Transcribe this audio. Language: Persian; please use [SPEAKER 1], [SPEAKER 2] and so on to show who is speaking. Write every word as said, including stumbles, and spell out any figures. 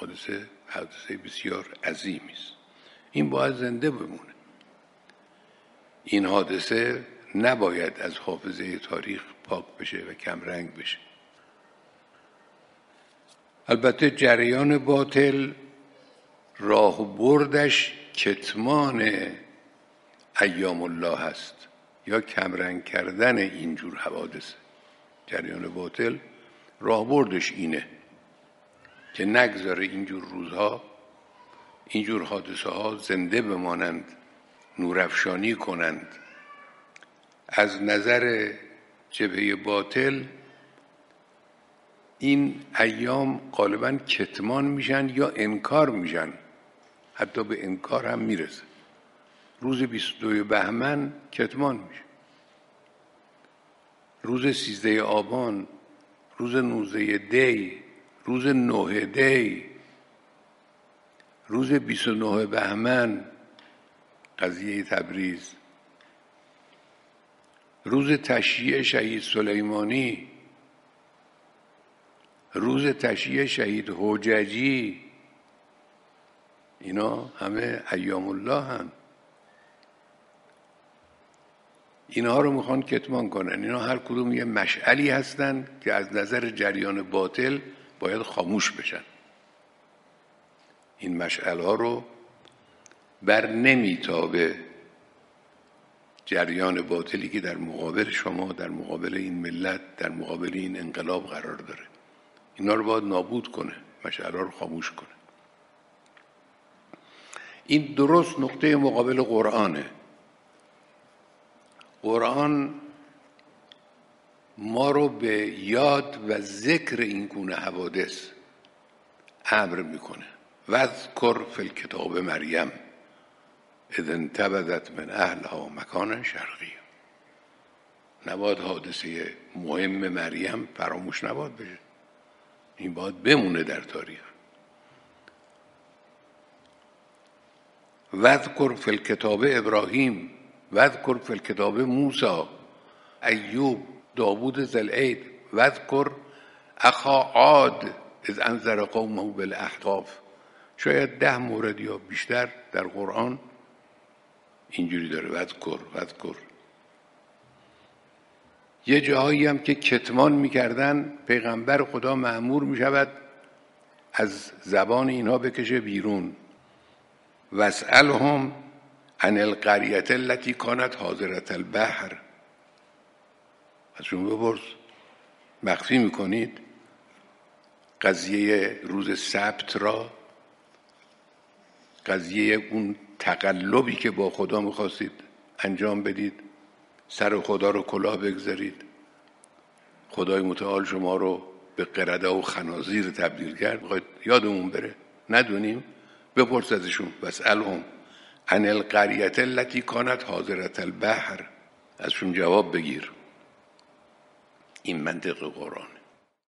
[SPEAKER 1] حادثه حادثه بسیار عظیمی است. این باید زنده بمونه. این حادثه نباید از حافظه تاریخ پاک بشه و کمرنگ بشه. البته جریان باطل راه بردش کتمان ایام الله هست یا کمرنگ کردن اینجور حوادث. جریان باطل راه بردش اینه که نگذاره اینجور روزها، اینجور حادثه ها زنده بمانند، نورافشانی کنند. از نظر جبهه باطل این ایام غالباً کتمان میشن یا انکار میشن، حتی به انکار هم میرسه. روز بیست و دو بهمن کتمان میشه، روز سیزده آبان، روز نوزده دی، روز نه دی، روز بیست و نه بهمن قضیه تبریز، روز تشییع شهید سلیمانی، روز تشییع شهید حججی، اینا همه ایام الله هم. اینها رو میخوان کتمان کنن. اینا هر کدوم یه مشعلی هستن که از نظر جریان باطل باید خاموش بشن. این مشعل ها رو بر نمیتابه جریان باطلی که در مقابل شما، در مقابل این ملت، در مقابل این انقلاب قرار داره. اینا رو باید نابود کنه، مشعل ها رو خاموش کنه. این درست نقطه مقابل قرآنه. قرآن ما رو به یاد و ذکر این گونه حوادث امر میکنه. واذکر فی الکتاب مریم اذ انتبذت من اهلها مکانا شرقیا. نباید حادثه مهم مریم فراموش نباید بشه. این باید بمونه در تاریخ. واذکر فی الکتاب ابراهیم، واذکر فی الکتاب موسی، ایوب، داوود ذی العید، واذکر اخا عاد اذ انذر قومه بالاحقاف. شاید ده مورد یا بیشتر در قرآن اینجوری داره، واذکر واذکر. یه جاهایی هم که کتمان میکردن، پیغمبر خدا مأمور میشود از زبان اینها بکشه بیرون. واسألهم عن القریة التي كانت حاضرة البحر. ازشون بپرس، مخفی میکنید قضیه روز سبت را، قضیه اون تقلبی که با خدا میخواستید انجام بدید، سر خدا رو کلاه بگذارید، خدای متعال شما رو به قرده و خنازیر تبدیل کرد، میخواید یادمون بره ندونیم؟ بپرس ازشون. واسألهم عن القریة التي كانت حاضرة البحر. ازشون جواب بگیر. این منطق قرآن.